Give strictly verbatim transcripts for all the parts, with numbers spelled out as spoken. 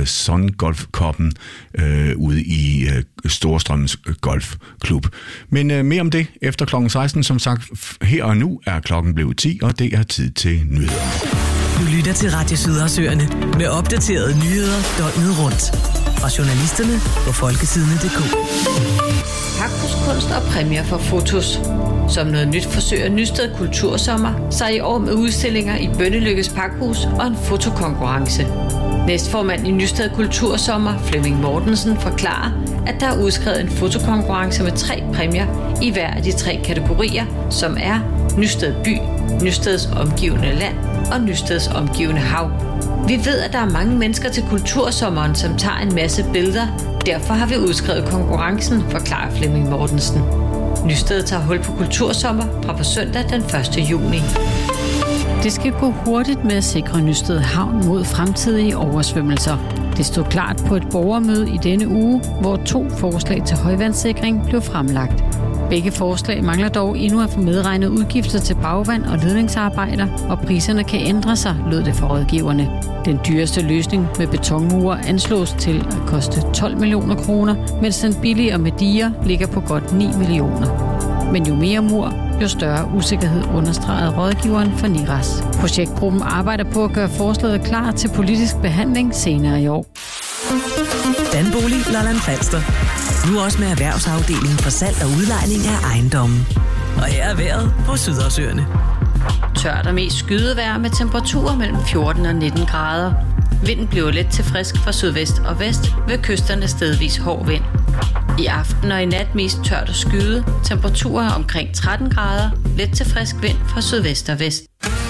øh, Sun Golf Cup'en øh, ude i øh, Storstrømmens Golfklub. Men øh, mere om det efter klokken seksten. Som sagt, her og nu er klokken blevet ti, og det er tid til nyheder. Du lytter til Radio Sydersøerne med opdaterede nyheder døgnet rundt. Fra journalisterne på folkesidene punktum d k. Pakhuskunst og præmier for fotos. Som noget nyt forsøger Nysted Kultursommer sig i år med udstillinger i Bønnelykkes Pakhus og en fotokonkurrence. Næstformand i Nysted Kultursommer, Flemming Mortensen, forklarer, at der er udskrevet en fotokonkurrence med tre præmier i hver af de tre kategorier, som er Nysted By, Nysteds omgivende land og Nysteds omgivende hav. Vi ved, at der er mange mennesker til Kultursommeren, som tager en masse billeder. Derfor har vi udskrevet konkurrencen, forklarer Flemming Mortensen. Nysted tager hul på Kultursommer fra på søndag den første juni. Det skal gå hurtigt med at sikre Nysted Havn mod fremtidige oversvømmelser. Det stod klart på et borgermøde i denne uge, hvor to forslag til højvandssikring blev fremlagt. Begge forslag mangler dog endnu at få medregnet udgifter til bagvand og ledningsarbejder, og priserne kan ændre sig, lød det for rådgiverne. Den dyreste løsning med betonmure anslås til at koste tolv millioner kroner, mens den billigere med diger ligger på godt ni millioner. Men jo mere mur, jo større usikkerhed, understregede rådgiveren for Niras. Projektgruppen arbejder på at gøre forslaget klar til politisk behandling senere i år. Danbolig Lolland Falster. Nu også med erhvervsafdelingen for salg og udlejning af ejendommen. Og her er vejret på Sydersøerne. Tørt og mest skydevejr med temperaturer mellem fjorten og nitten grader. Vinden bliver let til frisk fra sydvest og vest, ved kysterne stedvis hård vind. I aften og i nat mest tørt og skyde, temperaturer omkring tretten grader, let til frisk vind fra sydvest og vest.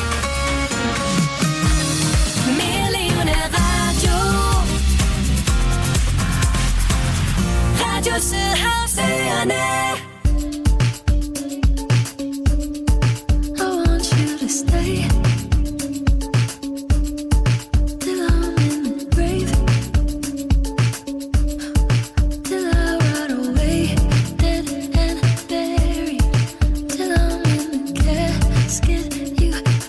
Radio Sydersøerne. You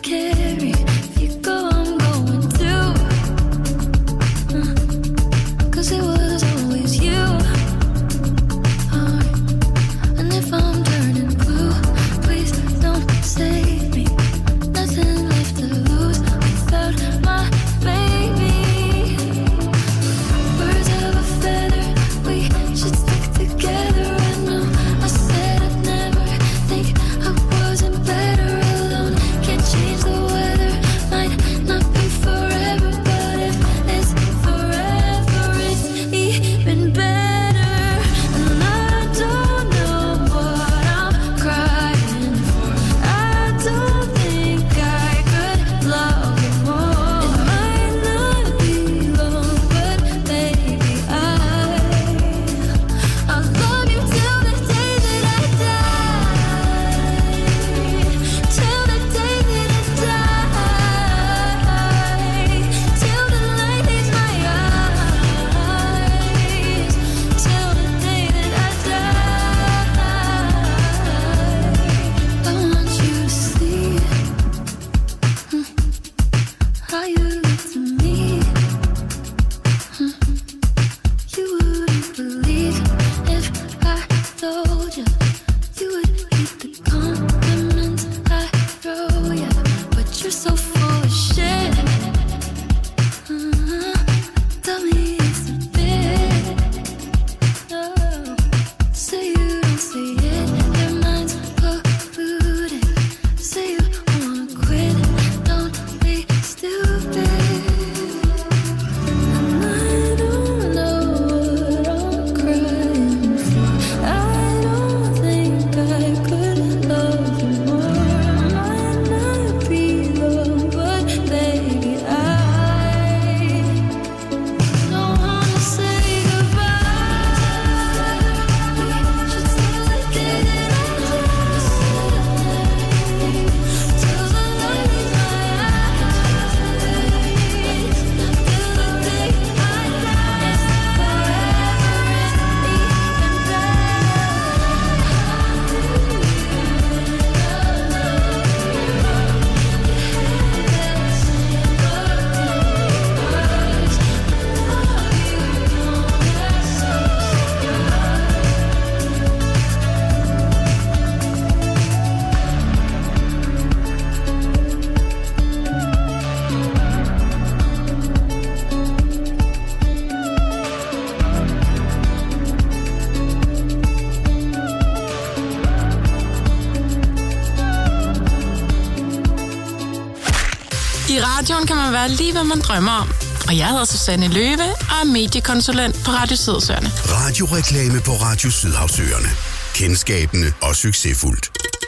radioen kan man være lige, hvad man drømmer om. Og jeg hedder Susanne Løve og er mediekonsulent på Radio Sydhavsøerne. Radioreklame på Radio Sydhavsøerne. Kendskabende og succesfuldt.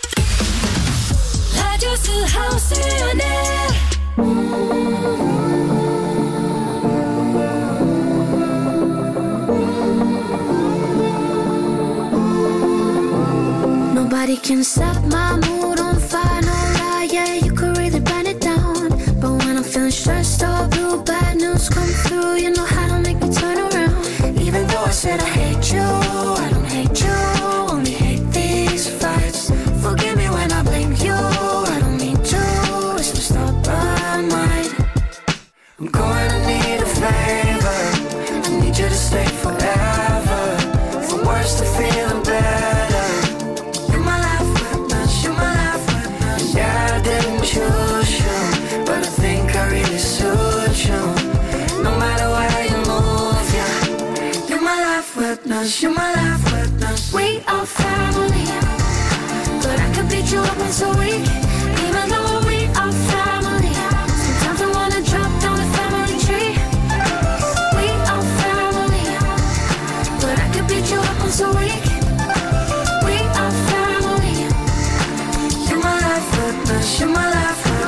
Radio Sydhavsøerne. Nobody can set my mood on fire, no lie, yeah, you could really burn it down. But when I'm feeling stressed or blue, bad news come through, you know how to make me turn around. Even though I said I hate you, I don't hate you, only hate these fights. Forgive me when I blame you, I don't mean to, it's my stubborn mind. I'm going to need a favor, I need you to stay forever, from worse to feeling better. Choose you, but I think I really suit you. No matter where you move, yeah. You're my life witness, you're my life witness. We are family, but I could beat you up once a week. Even though we are family, sometimes I wanna drop down the family tree. We are family, but I could beat you up once a week. We are family. You're my life witness, you're my life.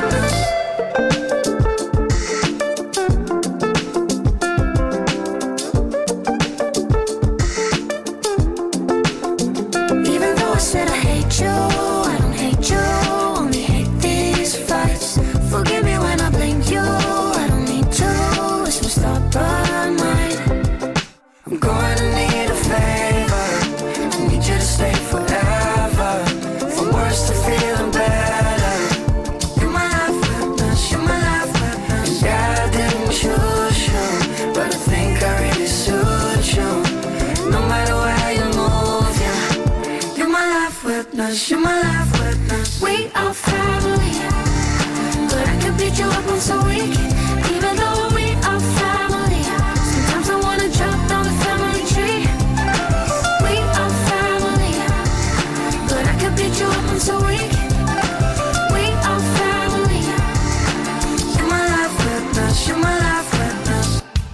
You're my life witness. We are family, but I could beat you up once a week. Even though we are family, sometimes I wanna drop down the family tree. We are family, but I could beat you up once a week. We are family. You're my life witness. You're my life witness.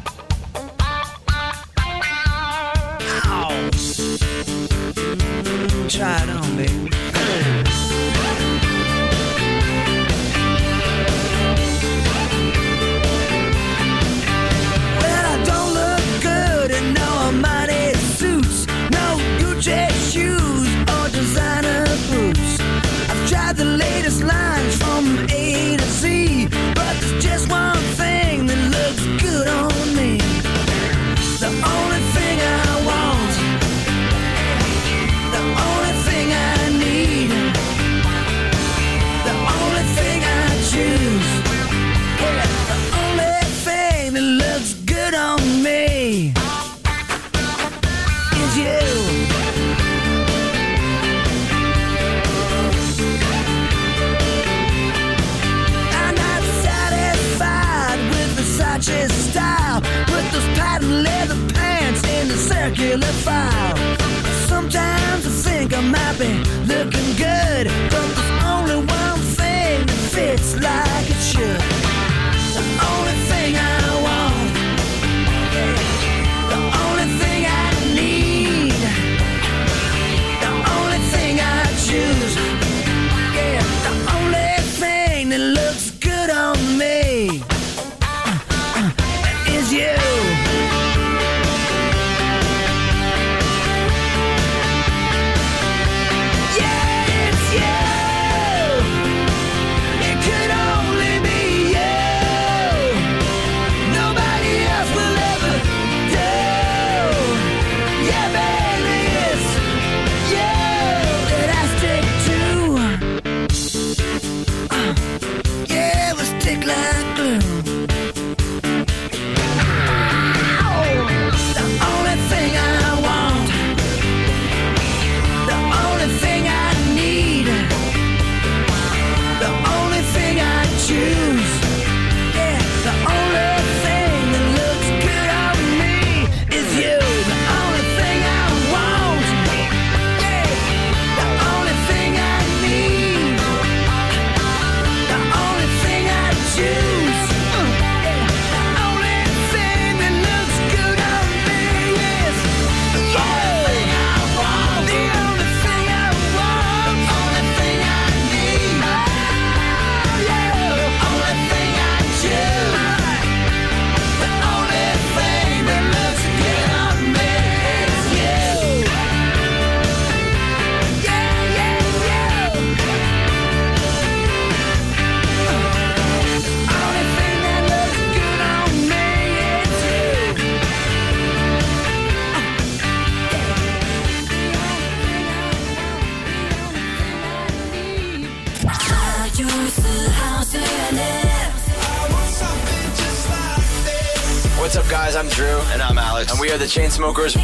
Ow. Try it on, baby. The latest lines from A to Z, but there's just one thing that looks good on me. The only thing I want, the only thing I need, the only thing I choose, yeah, the only thing that looks good on me is you. Style, put those patent leather pants in the circular file. Sometimes I think I might be looking good, but there's only one thing that fits like it should. The only thing I want, the only thing I need, the only thing I choose, yeah, the only thing that looks good on me is you. Yeah, it's you. guys, I'm Drew. And I'm Alex. And we are the Chainsmokers.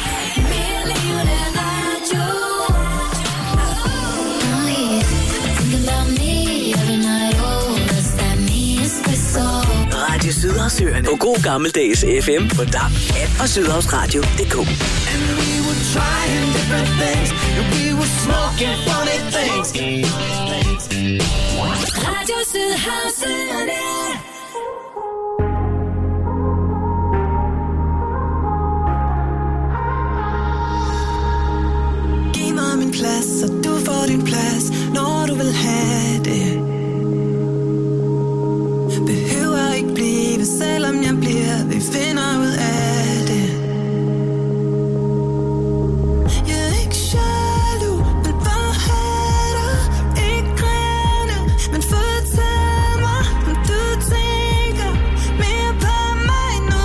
Radio Sydhavsøerne på god gammeldags F M på D A B, app og sydhavsradio punktum d k. And we were trying different things, and we were smoking funny things. Radio Sydhavsøerne. Giv mig min plads, så du får din plads, når du vil have det. Behøver ikke blive, selvom jeg bliver, vi finder ud af det. Jeg er ikke jaloux, men bare have dig. Ikke grænne, men fortæl mig, om du tænker mere på mig nu.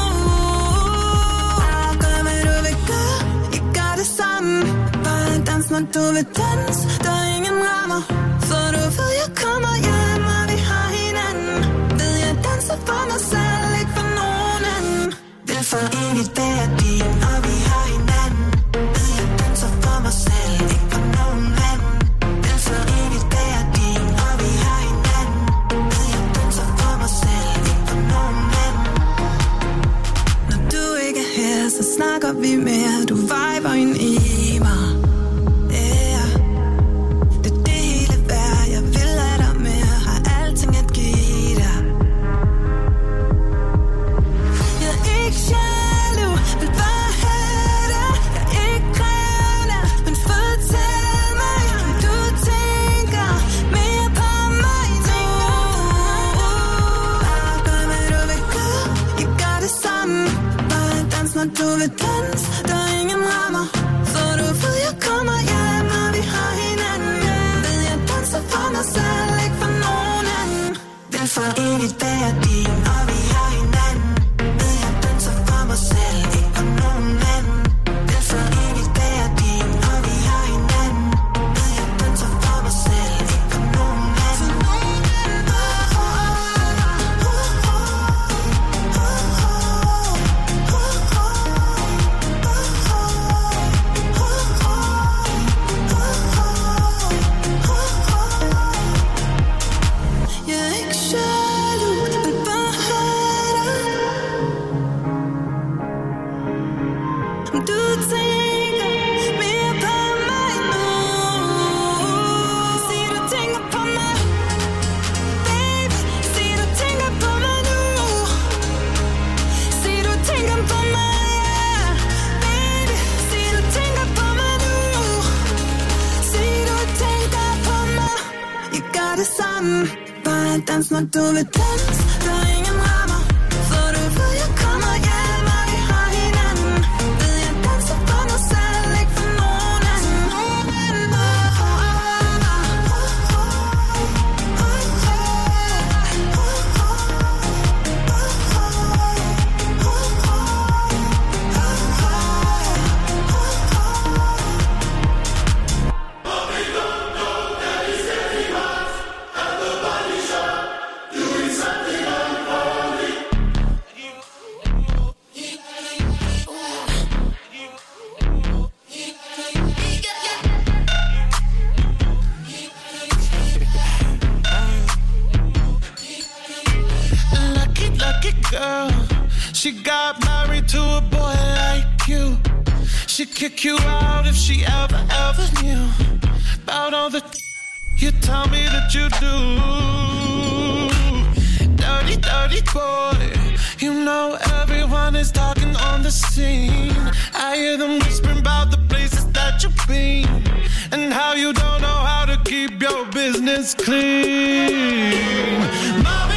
Og gør hvad du vil gøre, jeg gør det samme. Bare dans, når du vil dans, der er ingen rammer. For du ved, jeg kommer hjem, og vi har hinanden. Ved jeg danser for mig selv, ikke for nogen anden. Vil for evigt være din, og vi har hinanden. Ved jeg danser for mig selv, ikke for nogen anden. Vil for evigt være din, og vi har hinanden. Ved jeg danser for mig selv, ikke for nogen anden. Når du ikke er her, så snakker vi mere. Du viber ind i mig. Når du vil dans, der er ingen rammer. For du ved, jeg kommer hjem, og vi har hinanden. Ved jeg danser for mig selv, ikke for nogen anden. Vil for evigt være din, og vi har hinanden. Ved jeg danser for mig selv, ikke for nogen anden. Vil for evigt være din, og vi har hinanden. Ved jeg danser for mig selv, ikke for nogen anden. Dans, når du vil dans, der er ingen rammer. For du ved, jeg kommer hjem, og vi har hinanden. Ved jeg danser for mig selv, ikke for nogen anden. She got married to a boy like you. She'd kick you out if she ever, ever knew about all the you tell me that you do. Dirty, dirty boy. You know everyone is talking on the scene. I hear them whispering about the places that you've been and how you don't know how to keep your business clean. Mommy,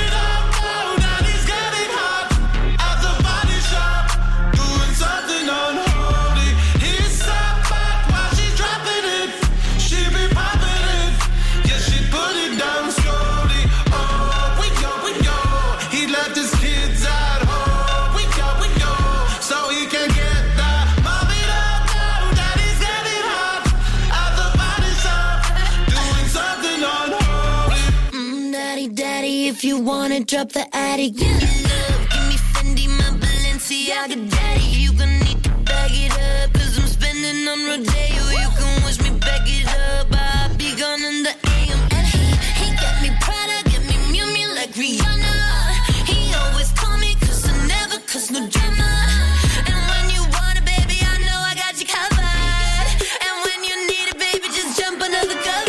if you wanna drop the attic, give me love, give me Fendi, my beloved. like a daddy. You can need to back it up, cause I'm spending on Rodeo. You can wish me back it up, I'll be gone in the A M. And he, he got me Prada, get me Mew Mew like Rihanna. He always call me cause I never cause no drama. And when you want it, baby, I know I got you covered. And when you need it, baby, just jump under the covers.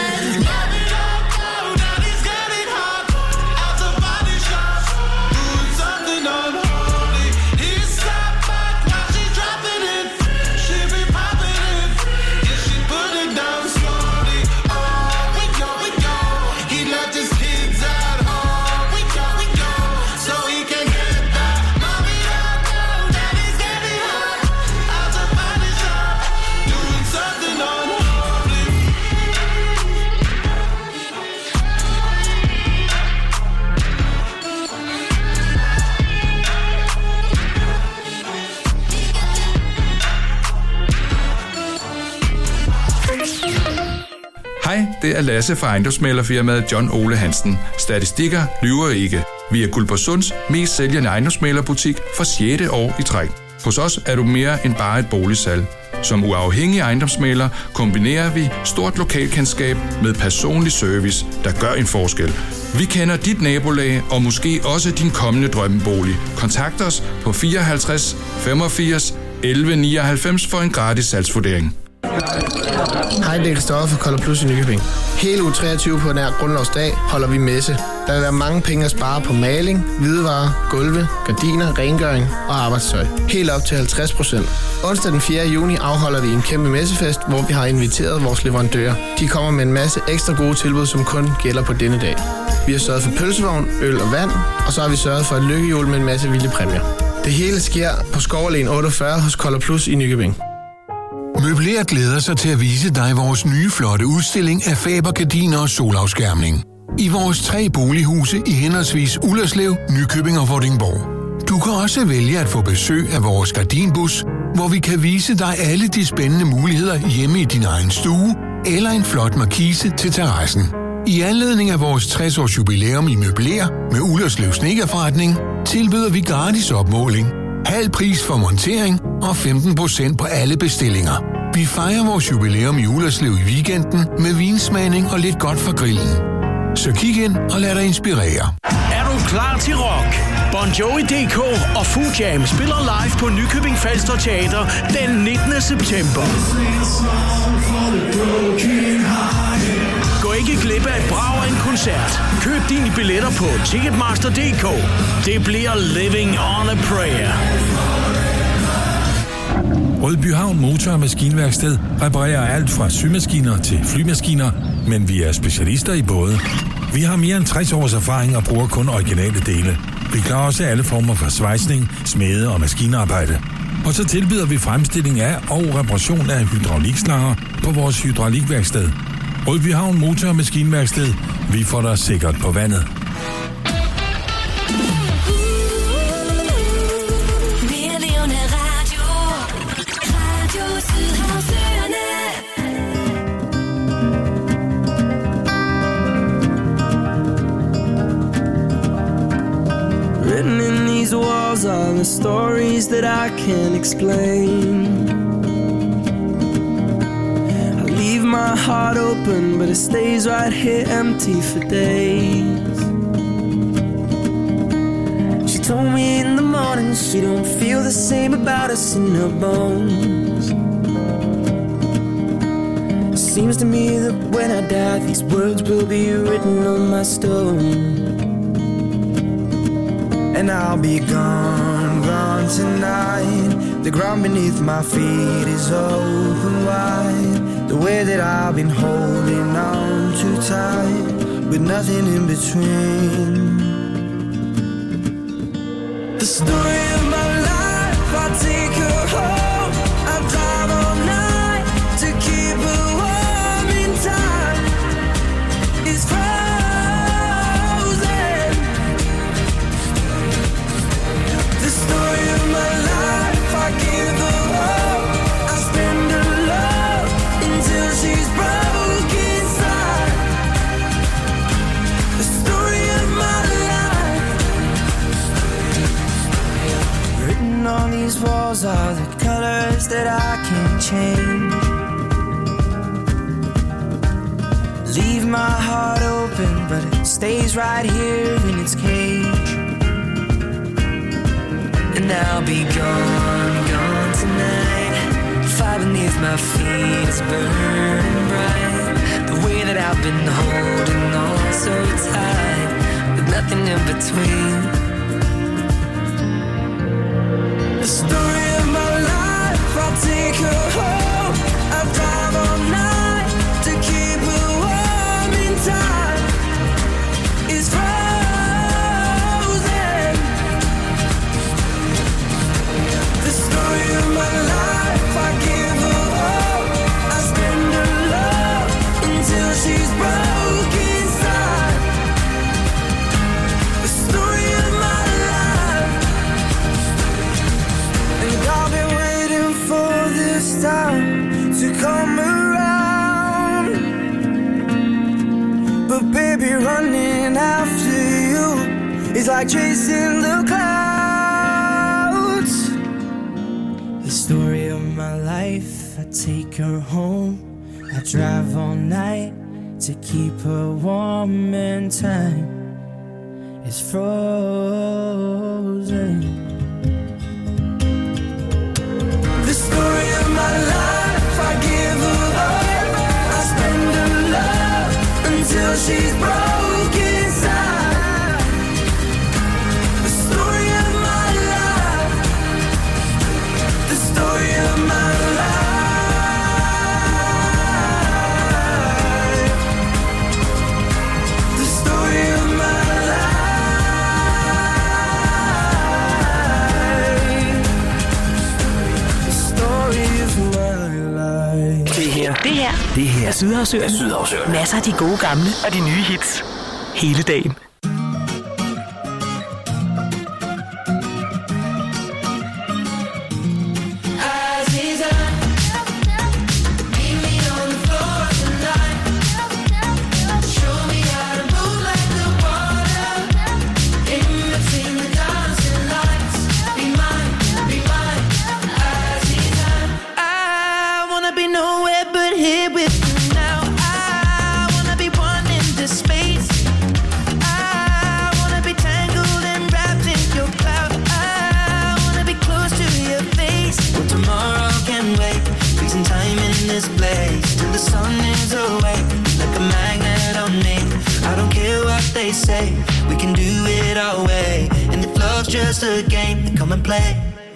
Hej, det er Lasse fra ejendomsmæglerfirmaet John Ole Hansen. Statistikker lyver ikke. Vi er Guldborgsunds mest sælgende ejendomsmæglerbutik for sjette år i træk. Hos os er du mere end bare et boligsalg. Som uafhængig ejendomsmægler kombinerer vi stort lokalkendskab med personlig service, der gør en forskel. Vi kender dit nabolag og måske også din kommende drømmebolig. Kontakt os på fireoghalvtreds femogfirs elleve nioghalvfems for en gratis salgsvurdering. Hej, det er Christoffer fra Color Plus i Nykøbing. Hele uge treogtyve på nær Grundlovsdag holder vi messe. Der vil være mange penge at spare på maling, hvidevarer, gulve, gardiner, rengøring og arbejdstøj. Helt op til halvtreds procent. Onsdag den fjerde juni afholder vi en kæmpe messefest, hvor vi har inviteret vores leverandører. De kommer med en masse ekstra gode tilbud, som kun gælder på denne dag. Vi har sørget for pølsevogn, øl og vand, og så har vi sørget for et lykkehjul med en masse vilde præmier. Det hele sker på Skovalen otteogfyrre hos Color Plus i Nykøbing. Møbler glæder sig til at vise dig vores nye flotte udstilling af Faber-gardiner og solafskærmning. I vores tre bolighuse i henholdsvis Ullerslev, Nykøbing og Vordingborg. Du kan også vælge at få besøg af vores gardinbus, hvor vi kan vise dig alle de spændende muligheder hjemme i din egen stue, eller en flot markise til terrassen. I anledning af vores tres års jubilæum i Møbler med Ullerslev Snedkerforretning, tilbyder vi gratis opmåling, halv pris for montering og femten procent på alle bestillinger. Vi fejrer vores jubilæum i Ullerslev i weekenden med vinsmagning og lidt godt fra grillen. Så kig ind og lad dig inspirere. Er du klar til rock? Bon Jovi punktum d k og Fujam spiller live på Nykøbing Falster Teater den nittende september. Gå ikke glip af et brag af en koncert. Køb dine billetter på Ticketmaster punktum d k. Det bliver Living on a Prayer. Rødbyhavn Motor- og Maskinværksted reparerer alt fra symaskiner til flymaskiner, men vi er specialister i både. Vi har mere end tres års erfaring og bruger kun originale dele. Vi klarer også alle former for svejsning, smede og maskinarbejde. Og så tilbyder vi fremstilling af og reparation af hydraulikslanger på vores hydraulikværksted. Rødbyhavn Motor- og Maskinværksted. Vi får dig sikkert på vandet. Written in these walls are the stories that I can't explain. I leave my heart open, but it stays right here empty for days. She told me in the morning she don't feel the same about us in her bones. Seems to me that when I die, these words will be written on my stone. And I'll be gone, gone tonight. The ground beneath my feet is open wide. The way that I've been holding on too tight, with nothing in between. The story of my life, I take her home. I drive all night to keep her warm in time. It's frozen. The story of my life, I give her all. I spend her love until she's broke inside. The story of my life. written on these walls are the colors that I can't change. Leave my heart open, but it stays right here in its cage. And I'll be gone, gone tonight. Fire beneath my feet is burning bright. The way that I've been holding on so tight, with nothing in between. The story of my life, I'll take her home. I'll drive all night to keep her warm in time. It's frozen. The story of my life, I give her all. I spend her love until she's broke inside. The story of my life. And I've been waiting for this time to come around. But baby, running after you is like chasing the clouds. The story of my life, I take her home. I drive all night to keep her warm and time is frozen. The story of my life, I give her all. I spend her love until she's broke inside. The story of my life. The story of my life. The story of my life. The story of my life. Det her, det her, det her er Sydhavsøerne. Sydhavsøerne. Masser af de gode gamle og de nye hits. Hele dagen. We can do it our way, and if love's just a game, then come and play.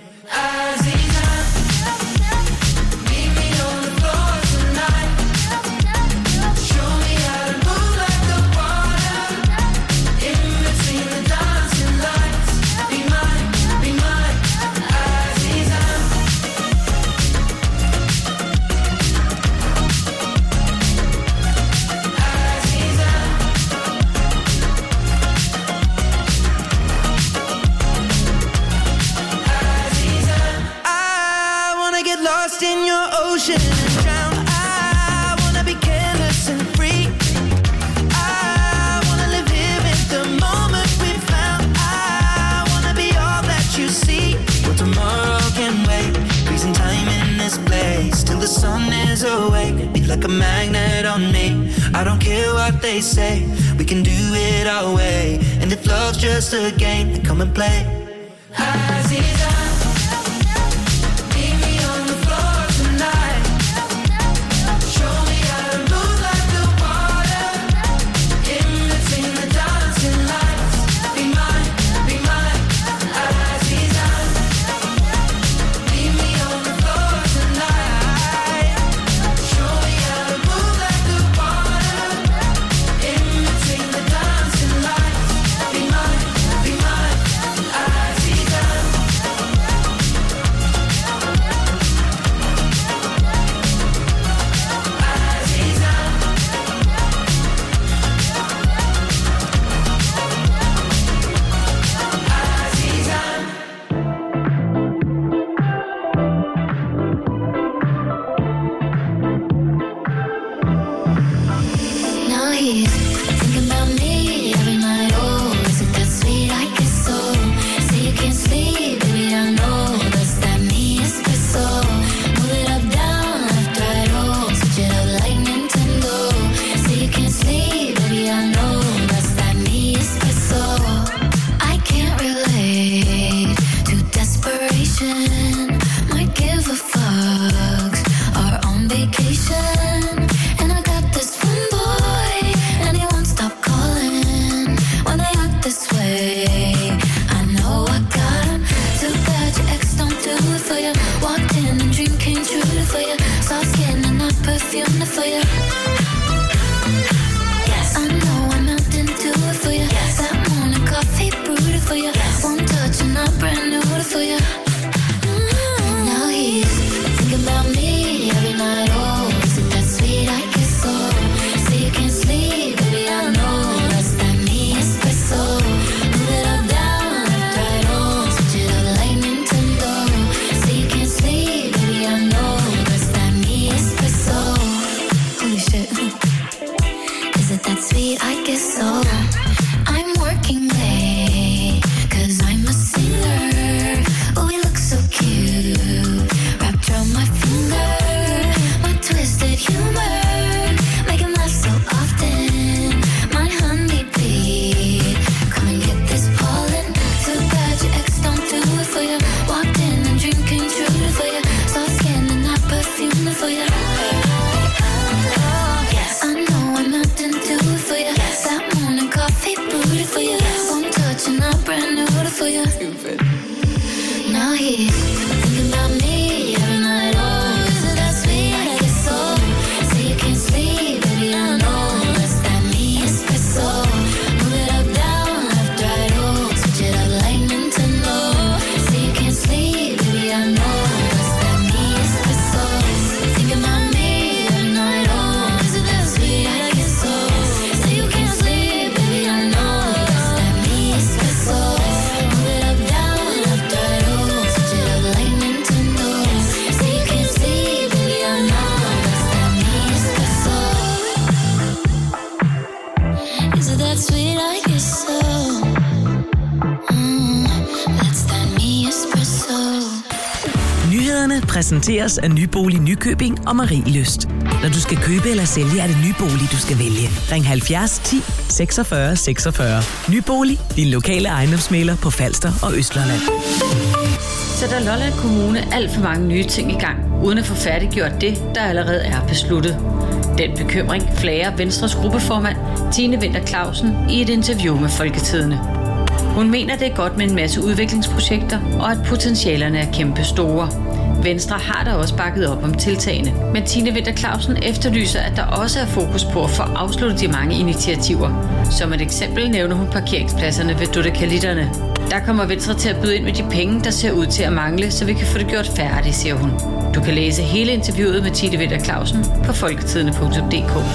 Like a magnet on me. I don't care what they say. We can do it our way. And if love's just a game, then come and play. station. Might give a fuck. Are on vacation. And I got this one boy, and he won't stop calling when they act this way. I know I got him. Too bad your ex don't do it for you. Walked in and dream came true for you. Soft skin and not perfume for you. Yes, I know I'm out into it for you. Yes, that morning coffee brewed for you. Yes, one touch and I'm brand new for you. Mm-hmm. Now he's thinking about me every night. Oh, is it that sweet? I guess so. Say you can't sleep, baby. I know that's that me espresso. Move it up, down, left, right, oh, switch it up like Nintendo. Say you can't sleep, baby. I know that's that me espresso. Holy shit. Is it that sweet? I guess so. I'm working late, cause I'm a singer. Oh, we look so cute, wrapped around my finger. My twisted humor, make him laugh so often. My honeybee, come and get this pollen. Too bad your ex don't do it for you. Walked in and dream came true for you. Soft skin and not perfume for you. Yes, I know I'm out and do it for you. That morning coffee brewed for you. One touch and I'm brand new for you. Stupid. Now he's thinking about me every night. Oh, is it that sweet? I guess so. Say you can't sleep, baby. I know that's that me espresso. Move it up, down, left, right, oh, switch it up like Nintendo. Say you can't sleep, baby. I know that's that me espresso. Thinking about me every night. Oh, is it that sweet? I guess so. Say you can't sleep, baby. I know that's that me espresso. Move it up, down, left, right, oh, switch it up like Nintendo. Say you can't sleep, baby. I know that's that me espresso. Is it that sweet? I guess so. Mm, that's that me espresso. Nyhederne præsenteres af Nybolig Nykøbing og Marie Lyst. Når du skal købe eller sælge, er det Nybolig, du skal vælge. Ring halvfjerds ti seksogfyrre seksogfyrre. Nybolig, din lokale ejendomsmægler på Falster og Østlandet. Sætter Lolland Kommune alt for mange nye ting i gang, uden at få færdiggjort det, der allerede er besluttet. Den bekymring flager Venstres gruppeformand Tine Winter Clausen i et interview med Folketidende. Hun mener, det er godt med en masse udviklingsprojekter, og at potentialerne er kæmpe store. Venstre har da også bakket op om tiltagene, men Tine Winter Clausen efterlyser, at der også er fokus på at få afsluttet de mange initiativer. Som et eksempel nævner hun parkeringspladserne ved Dodekalitterne. Der kommer Venstre til at byde ind med de penge, der ser ud til at mangle, så vi kan få det gjort færdigt, siger hun. Du kan læse hele interviewet med Tine Winter Clausen på folketidende punktum d k.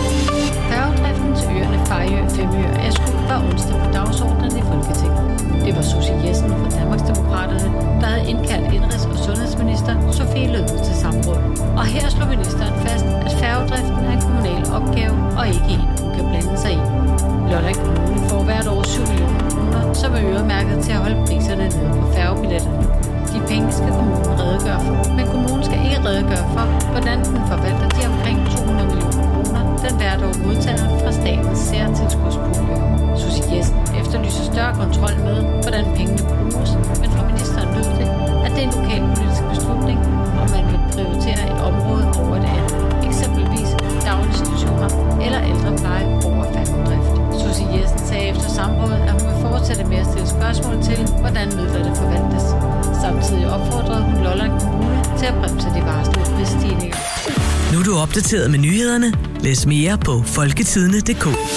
Færgedriften til øerne Fejø, Femø og Askø var onsdag på dagsordenen i Folketinget. Det var Susie Jessen fra Danmarksdemokraterne, der havde indkaldt indrigs- og sundhedsminister Sofie Løhde til samråd. Og her slog ministeren fast, at færgedriften er en kommunal opgave og ikke en, hun kan blande sig i. Lolland Kommune får hvert år syv millioner kroner, som er øremærket til at holde priserne nede på færgebilletterne. De penge skal kommunen redegøre for, men kommunen skal ikke redegøre for, hvordan den forvalter de omkring to hundrede millioner kroner, den hvert år modtager fra statens særtilskudspulje. Susie Jessen efterlyser større kontrol med, hvordan pengene bruges, men fra ministeren lød det, at det er en lokal politisk beslutning, om man vil prioritere et område over det andet, eksempelvis daginstitutioner eller ældrepleje over færgedrift. Susie Jessen sagde efter samrådet, at hun vil fortsætte med at stille spørgsmål til, hvordan midlerne forvaltes. Samtidig opfordrede hun Lolland Kommune til at bremse de varslede prisstigninger. Nu er du opdateret med nyhederne. Læs mere på folketidende punktum d k.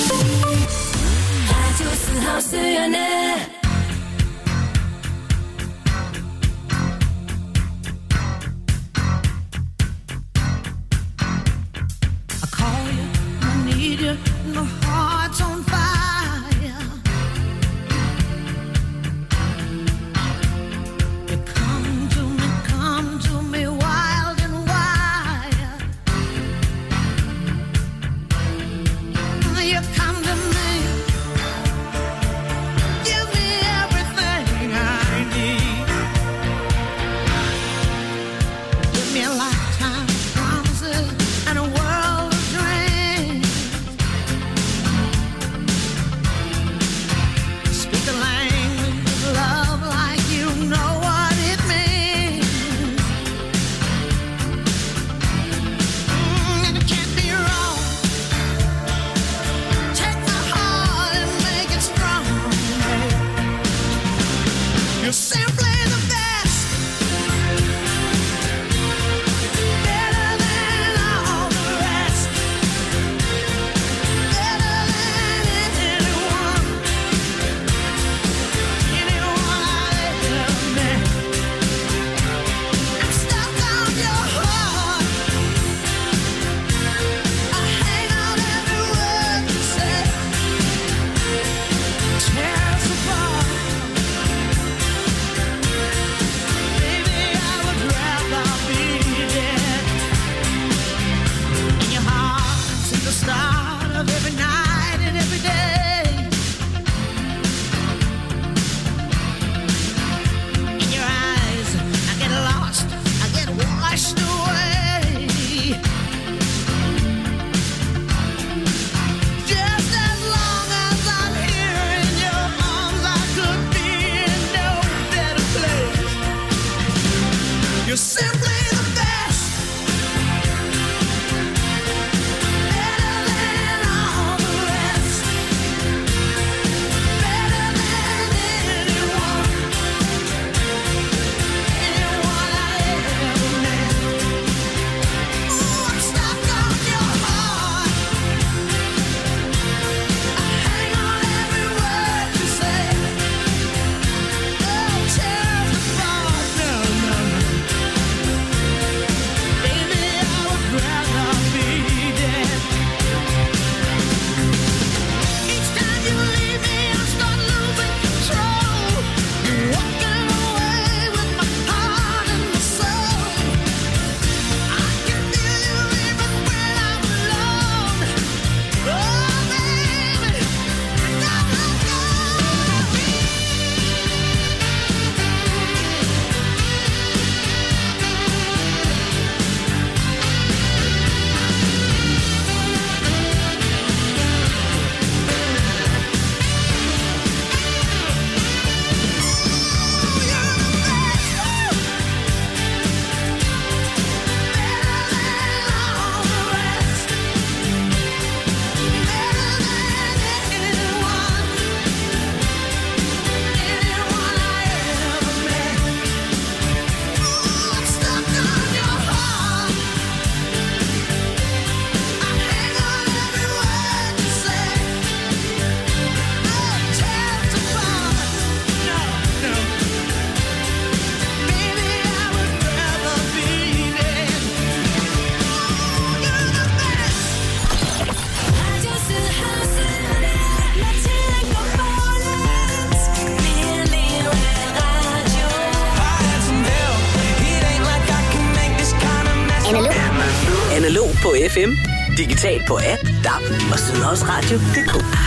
You come to me, give me You're simply the best. Better than all the rest. Better than anyone. Anyone I ever met. Ooh, I'm stuck on your heart. I hang on every word you say. Oh, tear us apart. No, no, no. Baby, I would rather be dead. Each time you leave me, I start losing control. Walking away with my heart and my soul. I can feel you even when I'm alone. Oh, baby, now let go of me. Analog på F M, digital på app, D A B og Sydhavsradio punktum d k.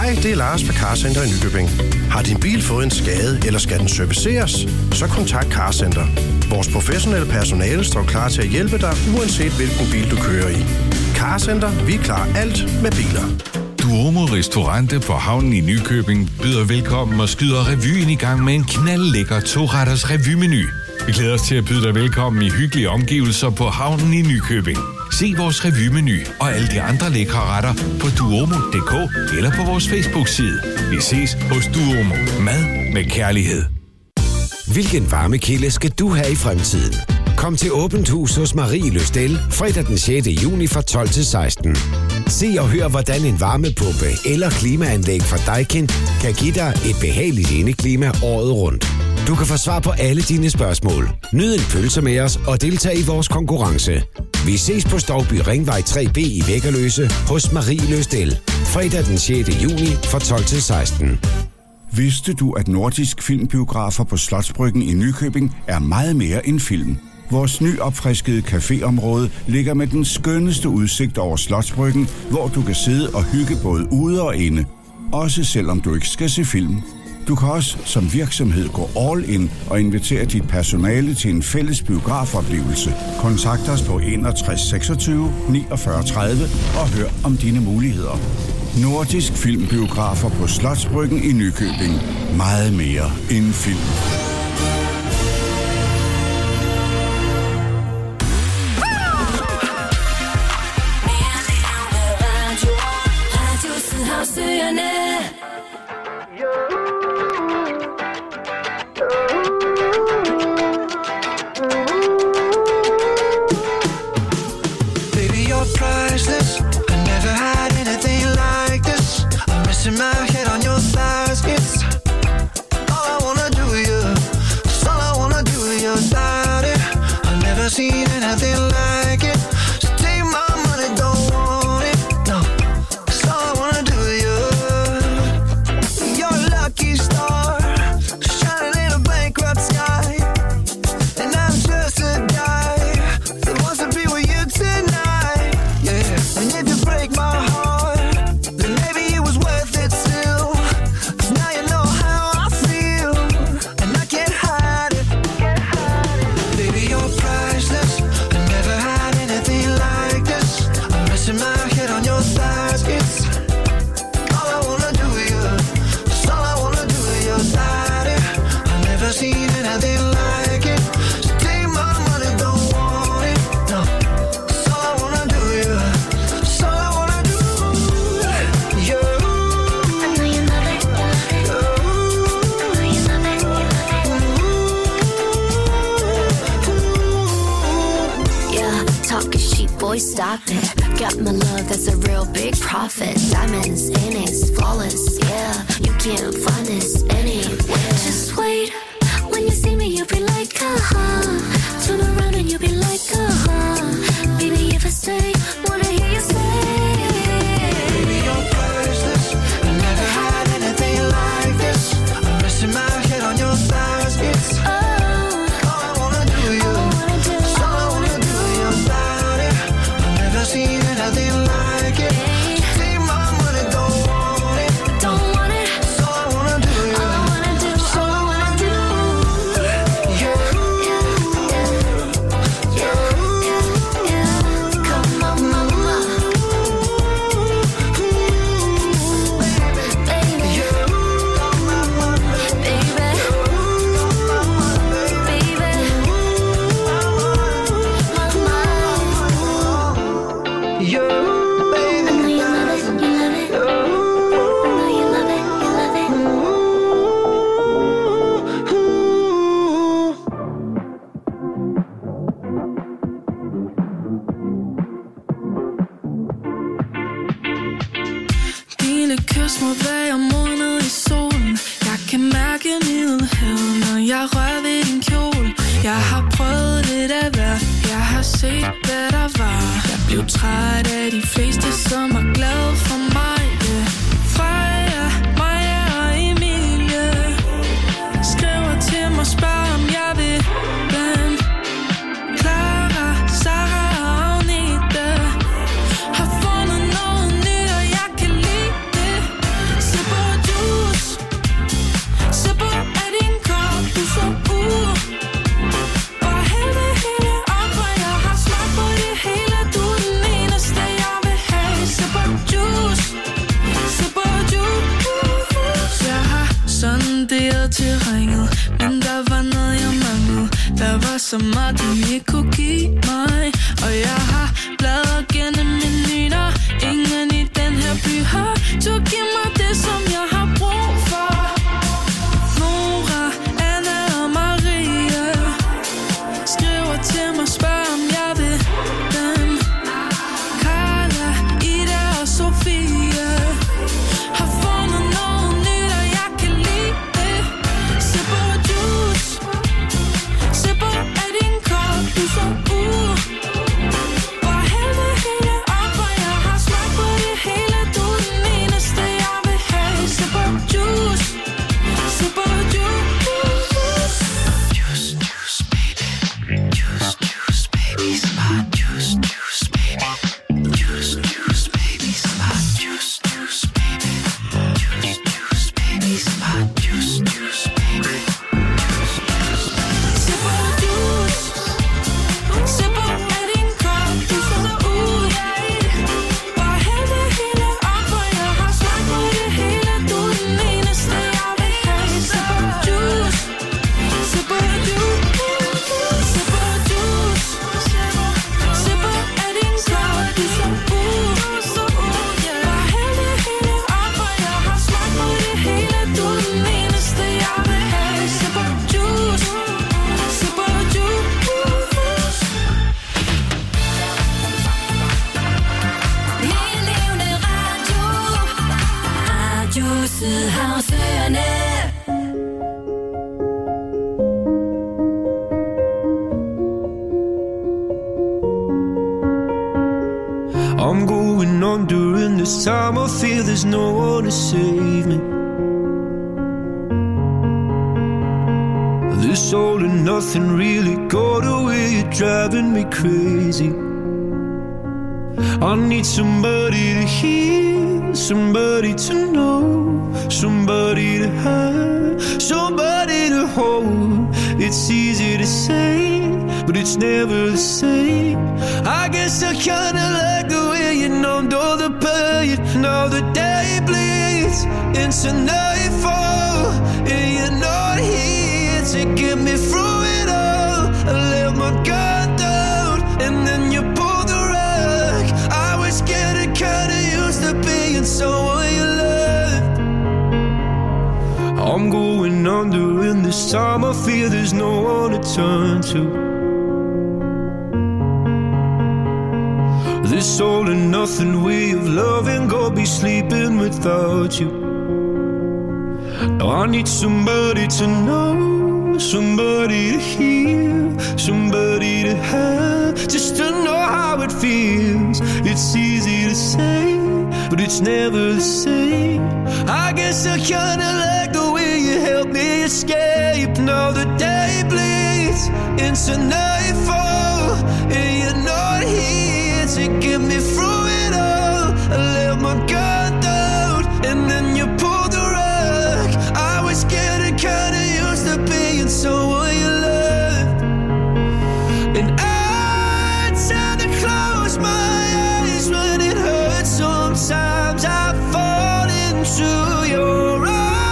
Hej, det er Lars fra Carcenter i Nykøbing. Har din bil fået en skade, eller skal den serviceres? Så kontakt Carcenter. Vores professionelle personale står klar til at hjælpe dig, uanset hvilken bil du kører i. Carcenter, vi klarer alt med biler. Duomo Restaurante på havnen i Nykøbing byder velkommen og skyder revyen i gang med en knaldlækker to-retters revymenu. Vi glæder os til at byde dig velkommen i hyggelige omgivelser på havnen i Nykøbing. Se vores revymenu og alle de andre lækre retter på duomo punktum d k eller på vores Facebook-side. Vi ses hos Duomo. Mad med kærlighed. Hvilken varmekilde skal du have i fremtiden? Kom til Åbent Hus hos Marie Løstel fredag den sjette juni fra tolv til seksten. Se og hør, hvordan en varmepumpe eller klimaanlæg fra Daikin kan give dig et behageligt indeklima året rundt. Du kan få svar på alle dine spørgsmål. Nyd en pølse med os og deltag i vores konkurrence. Vi ses på Stouby Ringvej tre B i Væggerløse hos Marie Løstel fredag den sjette juni fra tolv til seksten. Vidste du, at Nordisk Filmbiografer på Slotsbryggen i Nykøbing er meget mere end film? Vores nyopfriskede caféområde ligger med den skønneste udsigt over Slotsbryggen, hvor du kan sidde og hygge både ude og inde. Også selvom du ikke skal se film. Du kan også som virksomhed gå all in og invitere dit personale til en fælles biografoplevelse. Kontakt os på enogtres seksogtyve niogfyrre tredive og hør om dine muligheder. Nordisk Filmbiografer på Slotsbryggen i Nykøbing. Meget mere end film. Baby, you're priceless. I never had anything like this. I'm missing my head on your thighs. It's all I wanna do, yeah. It's all I wanna do, your body. I've never seen anything like it. So take my money, don't want it. No, it's all I wanna do, yeah. You're a lucky star, shining in a bankrupt sky. And I'm just a guy that wants to be with you tonight. Yeah, and if you break my heart, then maybe it was worth it still. 'Cause now you know how I feel, and I can't hide it. Baby, you're priceless. I never had anything like this. I'm missing my head on your thighs. It's all I wanna do, yeah. It's all I wanna do, your body. I've never seen anything like it. So take my money, don't want it. No, it's all I wanna do, yeah. It's all I wanna do, yeah. I know you love it, I know you love it, Yeah, talking sheep, boy, stop it. Got my love, that's a real big profit. Diamonds, innings, flawless, yeah. You can't find this anywhere. Just wait, when you see me, you'll be like, uh-huh. Turn around and you'll be like, uh-huh. Baby, if I stay, wanna hear you say. Baby, you're priceless. I never had anything like this. I'm missing my head on your thighs. It's all I wanna do, yeah. It's all I wanna do, your body. I've never seen anything like it. Take my money, don't want it. Don't want it. It's all I wanna do, yeah. It's all I wanna do, yeah. Come on, mama. Dine kys må være måned i solen. Jeg kan mærke middelhavet, når jeg rører ved din kjole. Jeg har prøvet lidt af hver, jeg har set hvad der var. Jeg blev træt af de fleste, som er glade for mig, yeah. Freja, Maja og Emilie skriver til mig, spørger om jeg vil band. Clara, Sarah og Agnete har fundet noget nyt, og jeg kan lide det. Så refererede til ringet, men der var noget jeg manglede. Der var så meget du ikke kunne give mig, og jeg har bladret gennem menuer. Ingen i den her by har. Du giv mig det som jeg har brug for. Nora, Anna og Maria skriver til mig, spørger om jeg vil dem. Carla, Ida og Sofia har fundet noget nyt, og jeg kan lide det. Sipper og juice, sipper af din kop, du så uh. Hvor helvede hele op, for jeg har smagt på det hele. Du er den eneste jeg vil have. Sipper og juice, sipper og juice. Juice, juice, baby. Juice, juice, baby. Smart juice, juice, baby. Juice, juice, baby. Smart juice, juice, baby. Juice, juice, baby. Smart juice, juice, baby. Sipper og juice, sipper af din kop, du så ud, yeah. Hvor helvede hele op, for jeg har smagt på det hele. Du er den eneste jeg vil have. Sipper og juice, sipper af juice, sipper af juice, sipper af din kop, du så ud, yeah. Hvor helvede hele op, for jeg har smagt på det hele. Du er den eneste jeg vil have. Sipper af juice, sipper af juice. Levende radio, Radio Sydhavsøerne. I'm going under in this time. I feel there's no one to save me. This all and nothing really got away. You're driving me crazy. I need somebody to hear, somebody to know, somebody to have, somebody to hold. It's easy to say, but it's never the same. I guess I kinda like the way you numbed all the pain. Now the day bleeds into nightfall, and you're not here to get me through it all. I let my guard down, and then you pulled the rug. I was getting kinda used to being someone you loved. I'm going under, and this time I feel there's no one to turn to. This all and nothing way of loving, go be sleeping without you. Now I need somebody to know, somebody to hear, somebody to have, just to know how it feels. It's easy to say, but it's never the same. I guess I kinda like the way you help me escape. Now the day bleeds into nightfall, and you're not here to get me through it all. I let my guard down, and then you pulled the rug. I was getting kinda used to being someone you loved, and I tend to close my eyes when it hurts. Sometimes I fall into your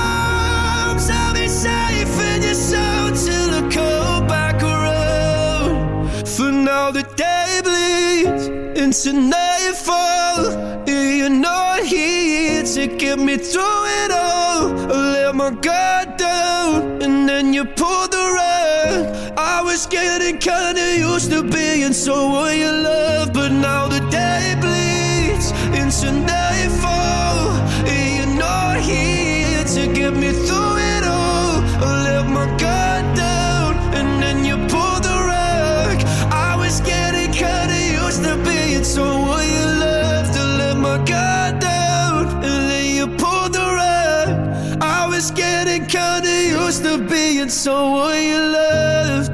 arms. I'll be safe in your soul till I come back around. For now the day bleeds into nightfall, and you're not here to get me through it all. I let my guard down, and then you pulled the rug. I was getting kinda used to being someone you love, but now the day bleeds into nightfall, and you're not here to get me through it all. I let my guard down, and then you pulled the rug. I was getting kinda used to being someone you loved. I let my guard down, and then you pulled the rug. I was getting kinda used to being someone you loved.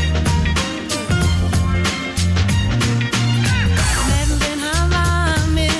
Natten den har varmet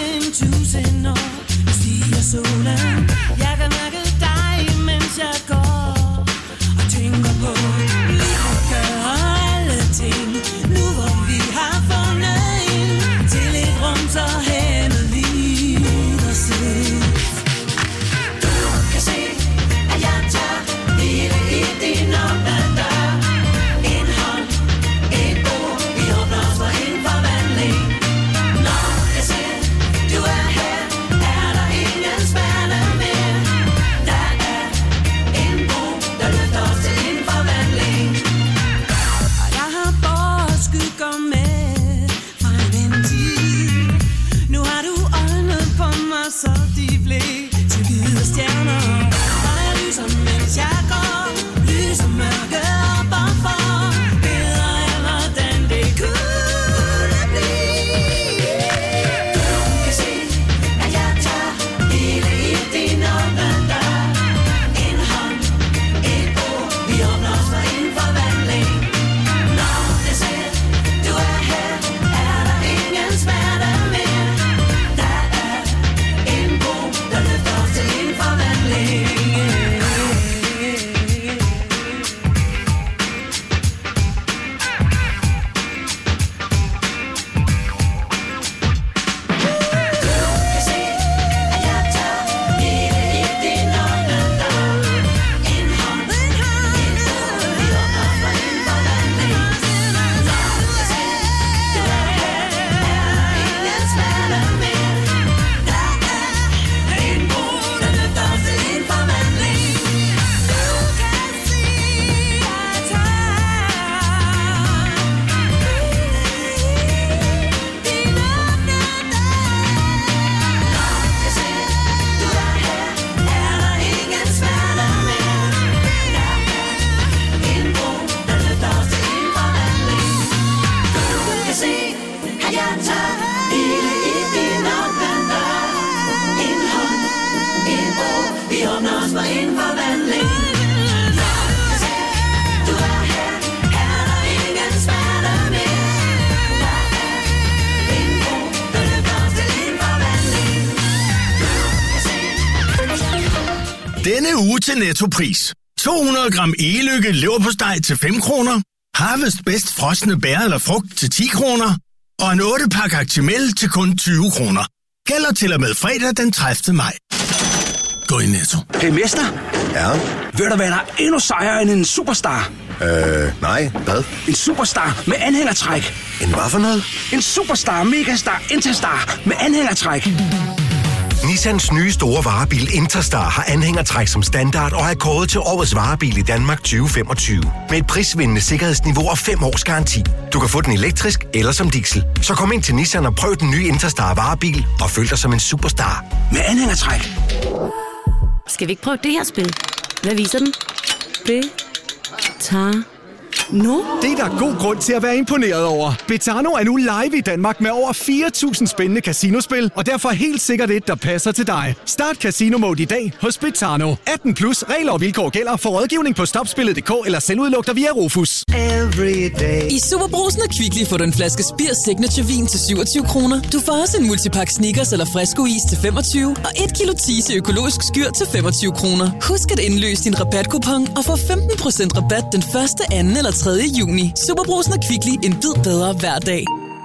Denne uge til Nettopris. to hundrede gram e-lykke leverpostej til fem kroner. Harvest Best frosne bær eller frugt til ti kroner. Og en otte pakke Actimel til kun tyve kroner. Gælder til og med fredag den tredivte maj. Gå i Netto. Hey, mester. Ja? Ved du, hvad der er endnu sejere end en superstar? Øh, nej. Hvad? En superstar med anhængertræk. En hvad for noget? En superstar, megastar, interstar med anhængertræk. Nissans nye store varebil Interstar har anhængertræk som standard og er kåret til årets varebil i Danmark tyve femogtyve. Med et prisvindende sikkerhedsniveau og fem års garanti. Du kan få den elektrisk eller som diesel. Så kom ind til Nissan og prøv den nye Interstar varebil og føl dig som en superstar. Med anhængertræk. Skal vi ikke prøve det her spil? Hvad viser den? Det tager nu. Det er der god grund til at være imponeret over. Betano er nu live i Danmark med over fire tusind spændende casinospil, og derfor helt sikkert et, der passer til dig. Start Casino Mode i dag hos Betano. atten plus regler og vilkår gælder. For rådgivning på stopspillet punktum d k eller selvudluk dig via Rufus. I Superbrugsen og Kvickly får du en flaske Spir Signature Vin til syvogtyve kroner. Du får også en multipack Snickers eller Fresco Is til femogtyve og et kilo Tise økologisk skyr til femogtyve kroner. Husk at indløse din rabatkupon og få femten procent rabat den første, anden eller tredje juni. Superbrugsen og Kvickly, en bid bedre hver dag.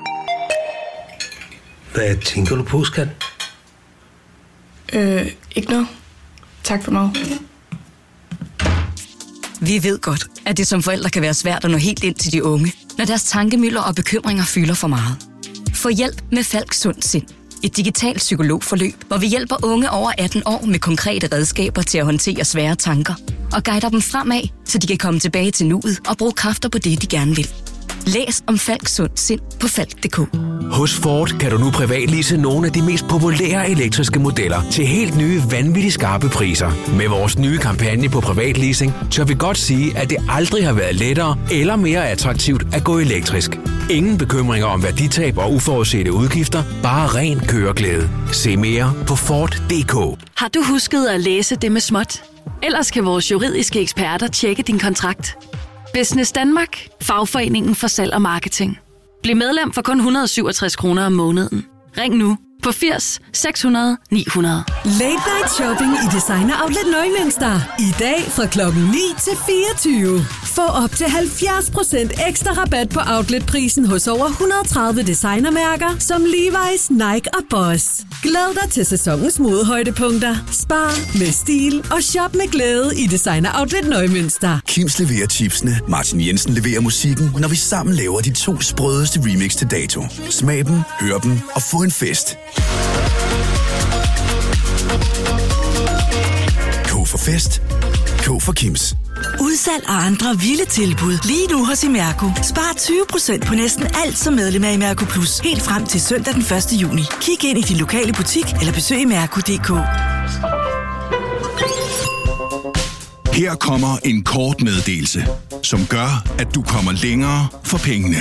Hvad tænker du på, skat? Øh, ikke noget. Tak for mig. Vi ved godt, at det som forældre kan være svært at nå helt ind til de unge, når deres tankemylder og bekymringer fylder for meget. Få hjælp med Falk Sund Sind. Et digitalt psykologforløb, hvor vi hjælper unge over atten år med konkrete redskaber til at håndtere svære tanker og guider dem fremad, så de kan komme tilbage til nuet og bruge kræfter på det, de gerne vil. Læs om Falk Sund Sind på falk punktum d k. Hos Ford kan du nu privatlease nogle af de mest populære elektriske modeller til helt nye, vanvittigt skarpe priser. Med vores nye kampagne på privatleasing, tør vi godt sige, at det aldrig har været lettere eller mere attraktivt at gå elektrisk. Ingen bekymringer om værditab og uforudsete udgifter, bare ren køreglæde. Se mere på Ford punktum d k. Har du husket at læse det med småt? Ellers kan vores juridiske eksperter tjekke din kontrakt. Business Danmark, fagforeningen for salg og marketing. Bliv medlem for kun et hundrede og syvogtres kroner om måneden. Ring nu på firs seks hundrede ni hundrede. Late night shopping i Designer Outlet Nøgmønster. I dag fra klokken ni til fireogtyve. Få op til halvfjerds procent ekstra rabat på outletprisen hos over et hundrede og tredive designermærker som Levi's, Nike og Boss. Glæd dig til sæsonens modehøjdepunkter. Spar med stil og shop med glæde i Designer Outlet Nøgmønster. Kims leverer chipsene, Martin Jensen leverer musikken, når vi sammen laver de to sprødeste remix til dato. Smag dem, hør dem og få en fest. K for fest. K for Kims. Udsalg og andre vilde tilbud. Lige nu hos Imerco. Spar tyve procent på næsten alt som medlem af Imerco Plus. Helt frem til søndag den første juni. Kig ind i din lokale butik eller besøg imerco punktum d k. Her kommer en kort meddelelse, som gør, at du kommer længere for pengene.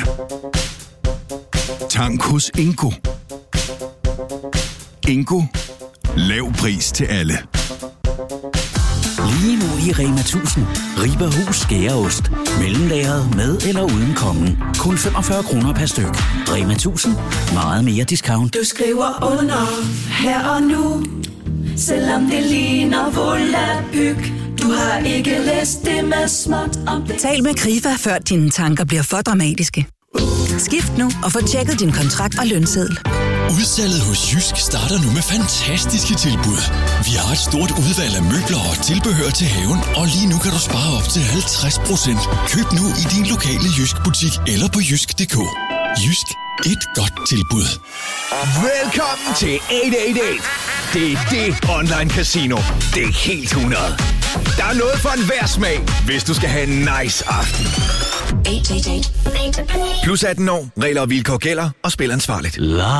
Tank hos Ingo. Ingo. Lav pris til alle. Lige nu i Rema tusind. Riber hus skæreost. Mellemlagret med eller uden kongen. Kun femogfyrre kroner per styk. Rema tusind. Meget mere discount. Du skriver under her og nu, selvom det ligner volapyk. Du har ikke læst det med småt om det. Tal med Krifa, før dine tanker bliver for dramatiske. Skift nu og få tjekket din kontrakt og lønseddel. Udsalget hos Jysk starter nu med fantastiske tilbud. Vi har et stort udvalg af møbler og tilbehør til haven, og lige nu kan du spare op til halvtreds procent. Køb nu i din lokale Jysk butik eller på jysk punktum d k. Jysk. Et godt tilbud. Velkommen til otte otte otte. Det er det online casino. Det er helt hundrede. Der er noget for enhver smag, hvis du skal have en nice aften. Plus atten år. Regler og vilkår gælder, og spil ansvarligt.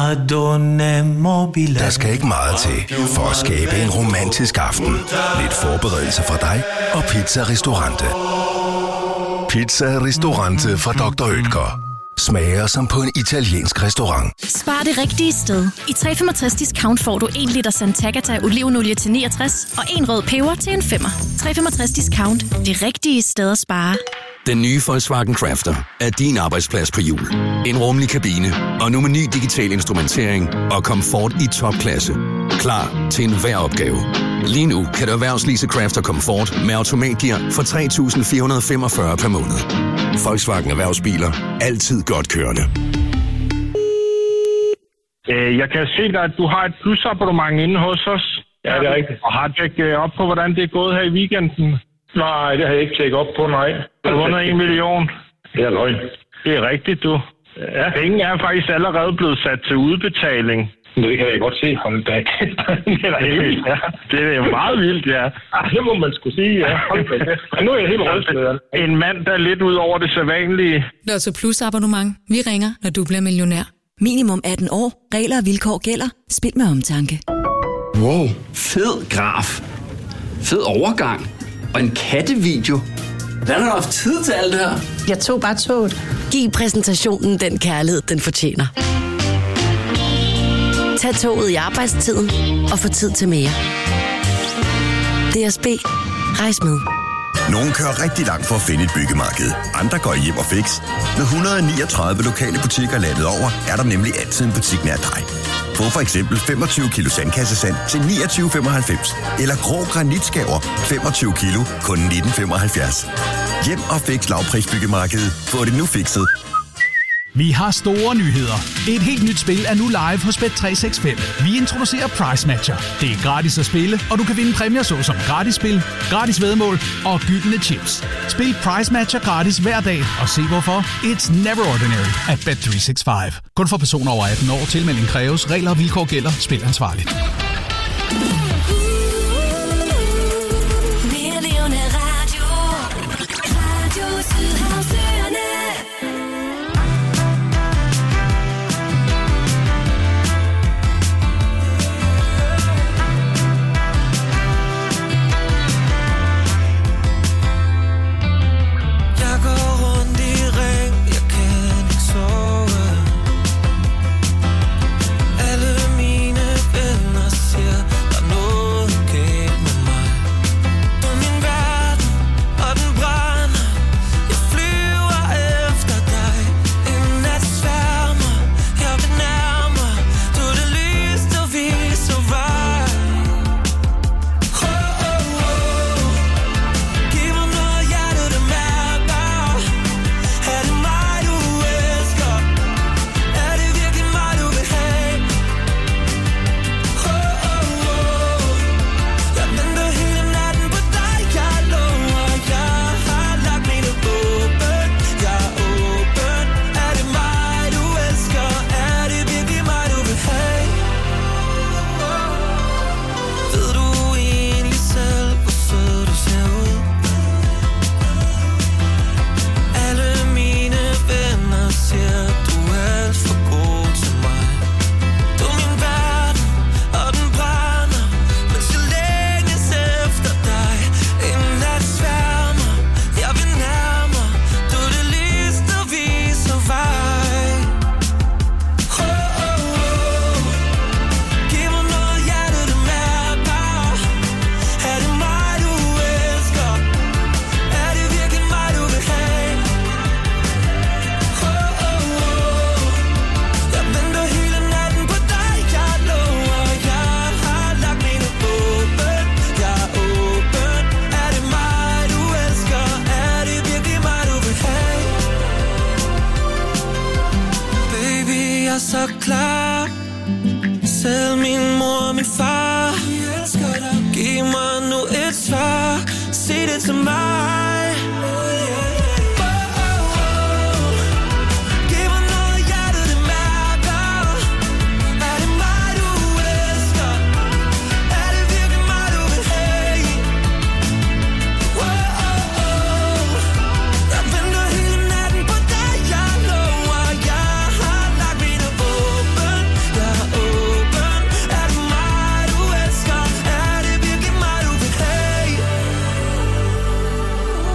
Der skal ikke meget til for at skabe en romantisk aften. Lidt forberedelse fra dig og Pizza Ristorante. Pizza Ristorante fra doktor Oetker. Smager som på en italiensk restaurant. Spar det rigtige sted. I tre komma femogtres discount får du en liter Sant'Agata olivenolie til niogtres og en rød peber til en femmer. tre komma femogtres discount. Det rigtige sted at spare. Den nye Volkswagen Crafter er din arbejdsplads på hjul. En rummelig kabine og nu med ny digital instrumentering og komfort i topklasse. Klar til enhver opgave. Lige nu kan du erhvervslease Crafter Comfort med automatgear for tre tusind fire hundrede femogfyrre per måned. Volkswagen Erhvervsbiler. Altid godt kørende. Jeg kan se dig, at du har et plusabonnement inde hos os. Ja, det er rigtigt. Og har tjekket op på, hvordan det er gået her i weekenden? Nej, det har jeg ikke tjekket op på, nej. Du har vundet en million. Det er løgn. Det er rigtigt, du. Ja. Penge er faktisk allerede blevet sat til udbetaling. Det kan jeg godt se fra en dag. Det er helt vildt, ja. Det er meget vildt, ja. Ah, det må man skulle sige, ja. Nu er jeg helt rystet. En mand, der er lidt ud over det sædvanlige. Lotto Plus abonnement. Vi ringer, når du bliver millionær. Minimum atten år. Regler og vilkår gælder. Spil med omtanke. Wow, fed graf. Fed overgang. Og en kattevideo. Hvordan har du haft tid til alt det her? Jeg tog bare toget. Giv præsentationen den kærlighed, den fortjener. Tag toget i arbejdstiden og få tid til mere. D S B. Rejs med. Nogle kører rigtig langt for at finde et byggemarked. Andre går hjem og fix. Med et hundrede og niogtredive lokale butikker landet over, er der nemlig altid en butik nær dig. Få for eksempel femogtyve kilo sandkassesand til niogtyve femoghalvfems. Eller grå granitskaver femogtyve kilo, kun nitten femoghalvfjerds. Hjem og fix lavprisbyggemarkedet. Få det nu fikset. Vi har store nyheder. Et helt nyt spil er nu live hos Bet tre seks fem. Vi introducerer Price Matcher. Det er gratis at spille, og du kan vinde præmier såsom gratis spil, gratis væddemål og gyldne chips. Spil Price Matcher gratis hver dag, og se hvorfor. It's never ordinary at Bet tre seks fem. Kun for personer over atten år. Tilmelding kræves. Regler og vilkår gælder. Spil ansvarligt. så klar. Selv min mor og min far, giv mig nu et svar. Sig det til mig.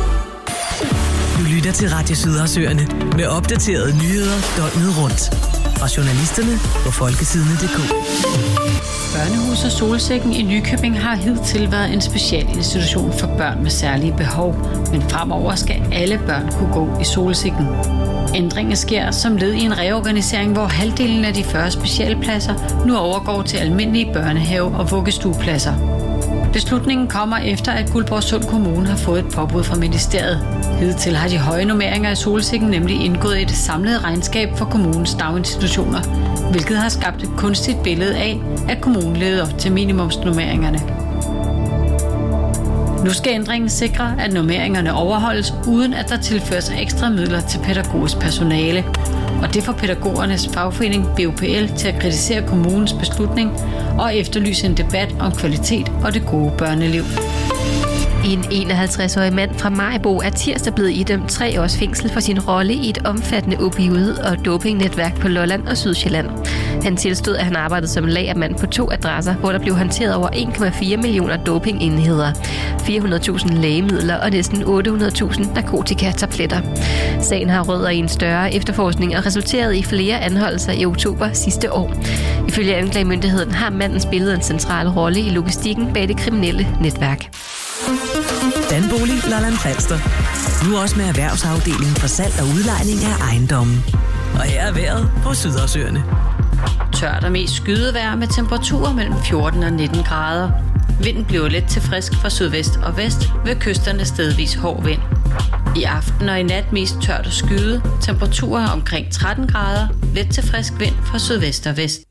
Til Radio Sydhavsøerne med opdaterede nyheder døgnet rundt. fra journalisterne på folkesidene punktum d k. Børnehuset Solsikken i Nykøbing har hidtil været en specialinstitution for børn med særlige behov, men fremover skal alle børn kunne gå i Solsikken. Ændringen sker som led i en reorganisering, hvor halvdelen af de fyrre specialpladser nu overgår til almindelige børnehave- og vuggestuepladser. Beslutningen kommer efter, at Guldborgsund Kommune har fået et påbud fra ministeriet. Hidtil har de høje normeringer i Solsikken nemlig indgået i det samlede regnskab for kommunens daginstitutioner, hvilket har skabt et kunstigt billede af, at kommunen levede op til minimumsnormeringerne. Nu skal ændringen sikre, at normeringerne overholdes, uden at der tilføres ekstra midler til pædagogisk personale. Og det får pædagogernes fagforening B U P L til at kritisere kommunens beslutning og efterlyse en debat om kvalitet og det gode børneliv. En enoghalvtreds-årig mand fra Maribo er tirsdag blevet idømt tre års fængsel for sin rolle i et omfattende opioid- og dopingnetværk på Lolland og Sydsjælland. Han tilstod, at han arbejdede som lagermand på to adresser, hvor der blev håndteret over en komma fire millioner dopingenheder, fire hundrede tusind lægemidler og næsten otte hundrede tusind narkotikatabletter. Sagen har rødder i en større efterforskning og resulteret i flere anholdelser i oktober sidste år. Ifølge anklagemyndigheden har manden spillet en central rolle i logistikken bag det kriminelle netværk. Danbolig Lolland Falster. Nu også med erhvervsafdelingen for salg og udlejning af ejendommen. Og her er vejret på Sydhavsøerne. Tørt og mest skydevejr med temperaturer mellem fjorten og nitten grader. Vinden bliver let til frisk fra sydvest og vest, ved kysterne stedvis hård vind. I aften og i nat mest tørt og skyde, temperaturer omkring tretten grader, let til frisk vind fra sydvest og vest.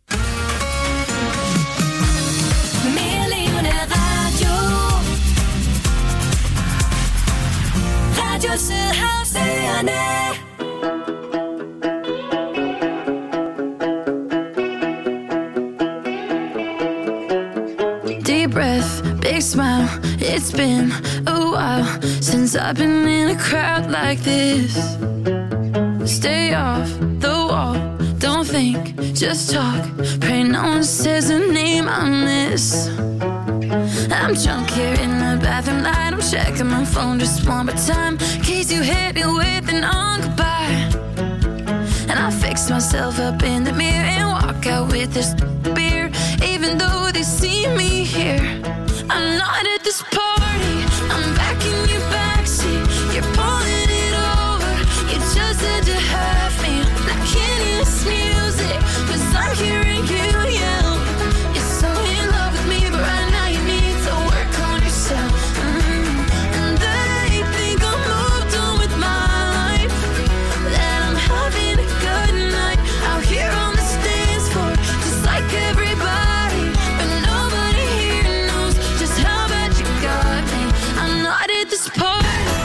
Deep breath, big smile. It's been a while since I've been in a crowd like this. Stay off the wall, don't think, just talk. Pray no one says a name I miss. I'm drunk here in the bathroom light. I'm checking my phone just one more time, in case you hit me with an on goodbye. And I fix myself up in the mirror and walk out with this beer. Even though they see me here, I'm not at this party. I'm back in your backseat. You're pulling it over. You just had to have me. I can't hear this music, 'cause I'm hearing you yell. You're so in love with me, but right now you need to work on yourself. Mm. And they think I'm moved on with my life, that I'm having a good night out here on the dance floor, just like everybody. But nobody here knows just how bad you got me. I'm not at this party.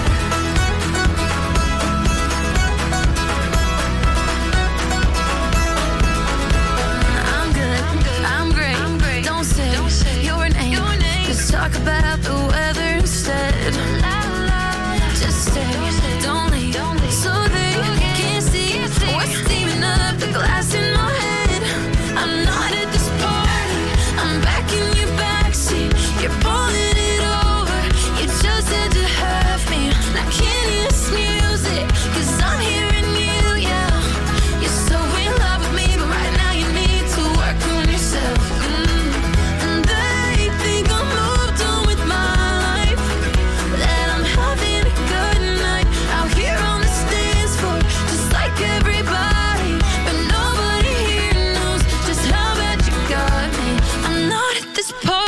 I'm good, I'm great. Don't say your name. Just talk about the weather instead. Just stay, don't leave, so they can't see what's steaming up the glass in my head. I'm not at this party. I'm back in your backseat. You're pulling it over. You just had to have me. I can't hear this music, 'cause I'm hearing you yell. You're so in love with me, but right now you need to work on yourself. Mm. And they think I'm moved on with my life, that I'm having a good night out here on the dance floor, just like everybody. But nobody here knows just how bad you got me. I'm not at this party.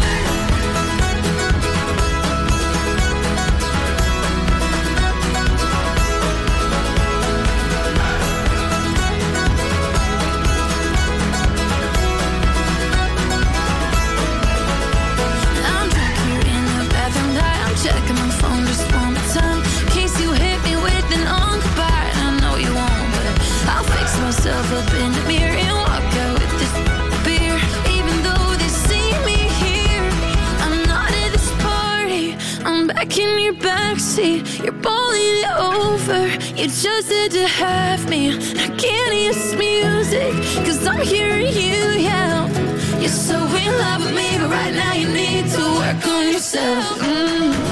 I'm drunk here in the bathroom light. I'm checking my phone just one more time, in case you hit me with an on goodbye. And I know you won't, but I'll fix myself up in the mirror and walk out with this beer. Even though they see me here, I'm not at this party. I'm back in your backseat. You're pulling it over. You just had to have me. I can't hear this music, 'cause I'm hearing you yell. You're so in love with me, but right now you need to work on yourself. Mm.